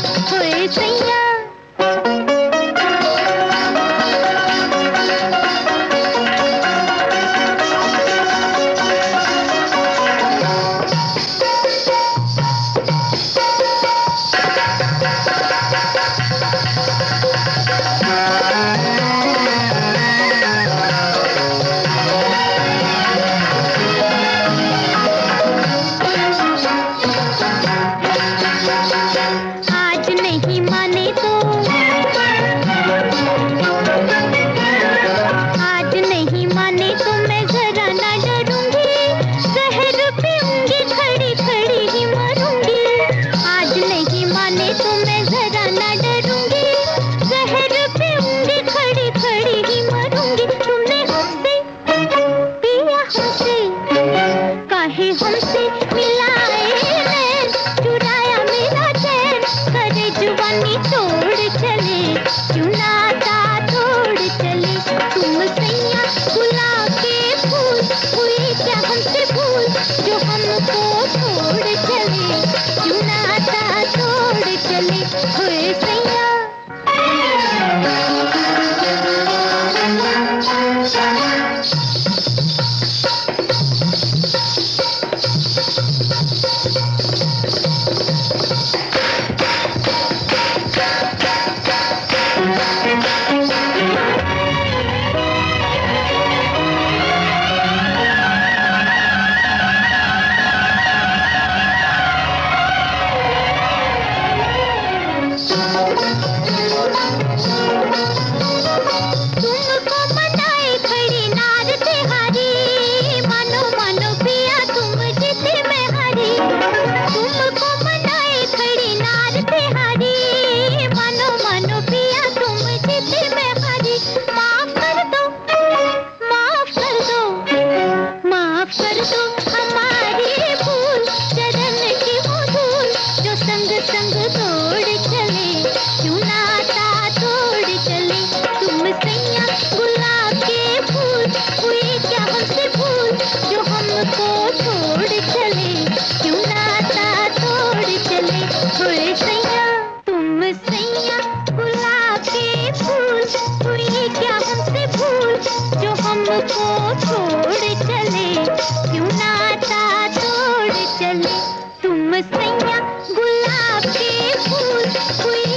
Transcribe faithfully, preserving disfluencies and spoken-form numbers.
होए सैया। हमसे मिलाए नैन, चुराया मेरा चैन, करे जुबानी तोड़ चले, क्यों नाता तोड़ चले। तुम सैया गुलाब के फूल, हुई क्या हमसे भूल, जो हमको छोड़ चले, क्यों नाता तोड़ चले। हुए सैया संग तोड़ चले, क्यों नाता तोड़ चले। तुम सैया गुलाब के फूल, हुई क्या हमसे भूल, जो हमको छोड़ चले, क्यों नाता तोड़ चले। हुए सैया तुम सैया गुलाब के फूल, हुई क्या हमसे भूल, जो हमको छोड़ चले, क्यों नाता तोड़ चले। तुम सैया गुलाब के फूल, हुई